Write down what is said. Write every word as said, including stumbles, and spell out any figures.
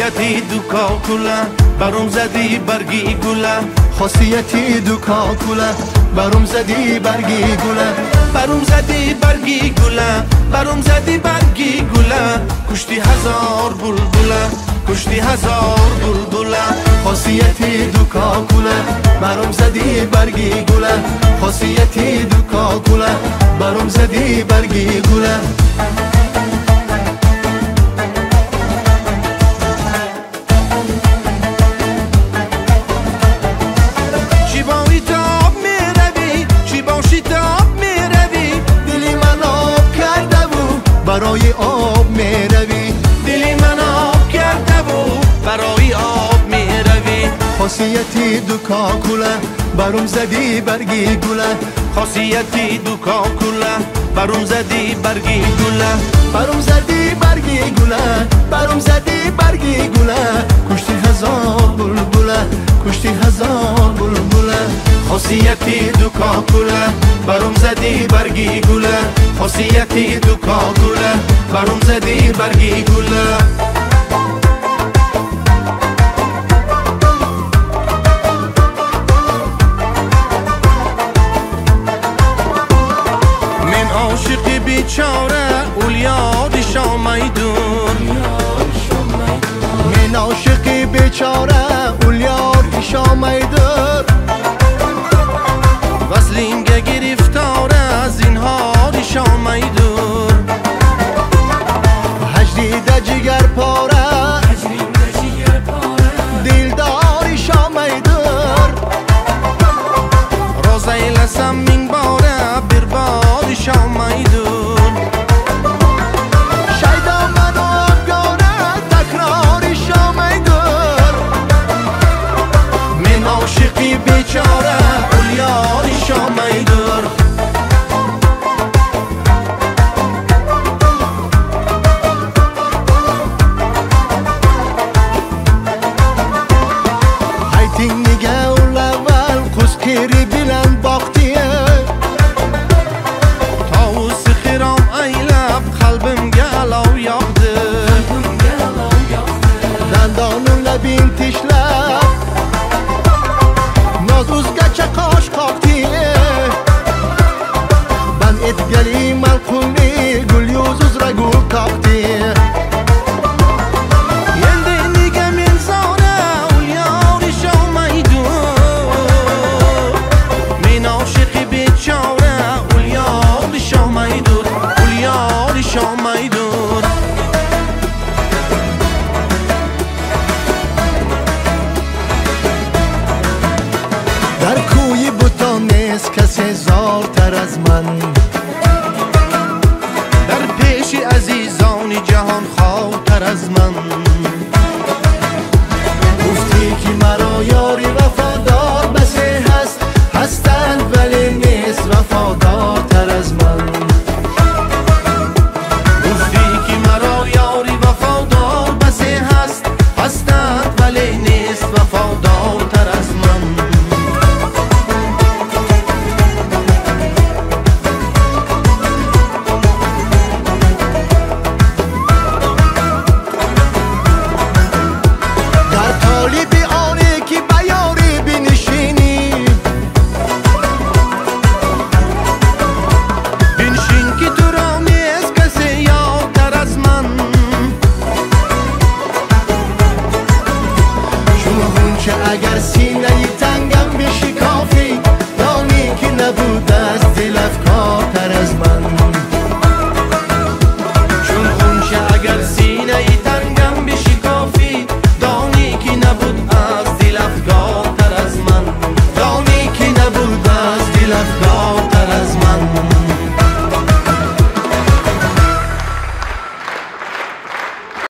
خاصیتی دوکا کلا برام زدی برگی گله خاصیتی دوکا کلا برام زدی برگی گله برام زدی برگی گله برام زدی برگی گله کشتی هزار بلبله کشتی هزار بلبله خاصیتی دوکا کلا برام زدی برگی گله خاصیتی دوکا کلا برام زدی برگی گله برای آب می روی دلی من آب کرده بود برای آب می روی خاصیتی دوکا کلا برام زدی برگی گله خاصیتی دوکا کلا برام زدی برگی گله برام زدی برگی گله برام زدی برگی گله کشتی هزار بلبله کشتی هزار بلبله خاصیتی دوکا کلا برام زدی برگی گله خاصیتی دوکا کلا برام زدی برگی گله من عاشقی بیچاره اول یاد شامیدون من عاشقی بیچاره اول یاد شامیدون وصلینگه گرفتاره از این حال شامیدون هجریده جگر پاره دلداری شامیدون روزه لسم من باره برباد شامیدون شیدا من آبگاره تکراری شامیدون من عاشقی بیچاره اول یاد شامیدون Nige ulaval kuskiri bilen baktiye Tavus xiram aylab qalbimga alov yoqdi Dandonun labin tishlab Noz uzgacha qosh qoqtiye Ben etgali malqulli gul yuz uzra gul qoqtiye شامیدون در کوی بوتا نیست کسی زارتر از من در پیش عزیزان جهان خواهتر از من گفتی که مرا یاری وفادار بسی هست هستند ولی نیست وفادارتر از من وفادارتر از من در طالب آنی که بیاری بنشینی بنشین که تو را نیست کسی یادتر از من چون هون که اگر سی